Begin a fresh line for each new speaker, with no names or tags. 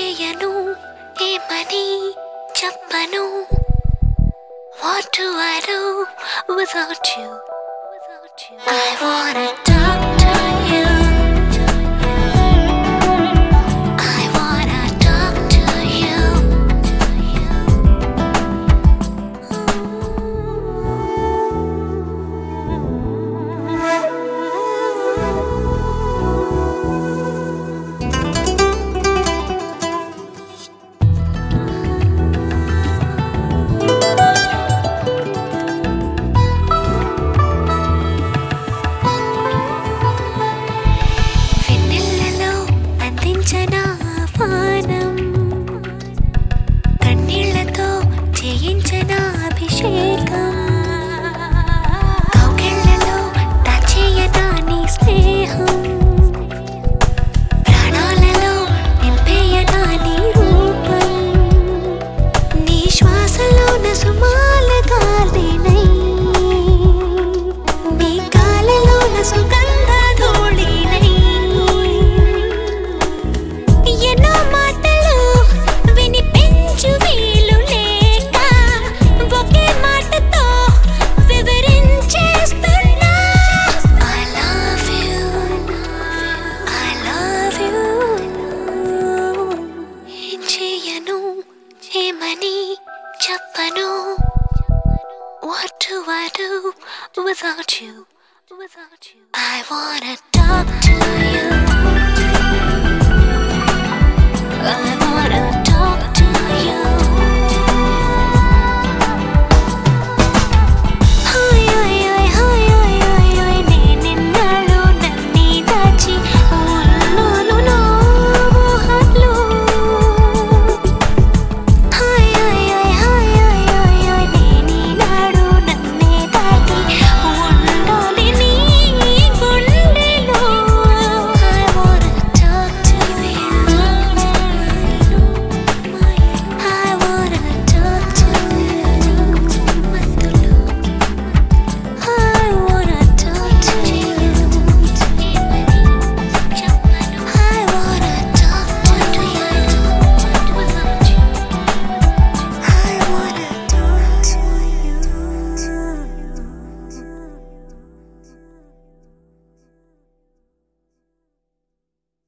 చేయను ఏమని చెప్పను. What do I do without you? I wanna talk to you. I wanna talk to you. వెన్నెలలో అందించనా పానం, కన్నీళ్లతో చేయించనా అభిషేకం, కౌగిళ్లలో దాచేయనా నీ స్నేహం, ప్రాణాలలో నింపేయనా నీ రూపం, నీ శ్వాసలోన సుమాల గాలినై, నీ గాలిలోన సుగంధ ధూళినై. ఎన్నో మాటలు వినిపించు వీలు లేక ఒకే మాటతో వివరించేస్తున్నా. I love you, I love you. ఏం చేయను ఏమని చెప్పను. What do I do without you? I wanna talk to you.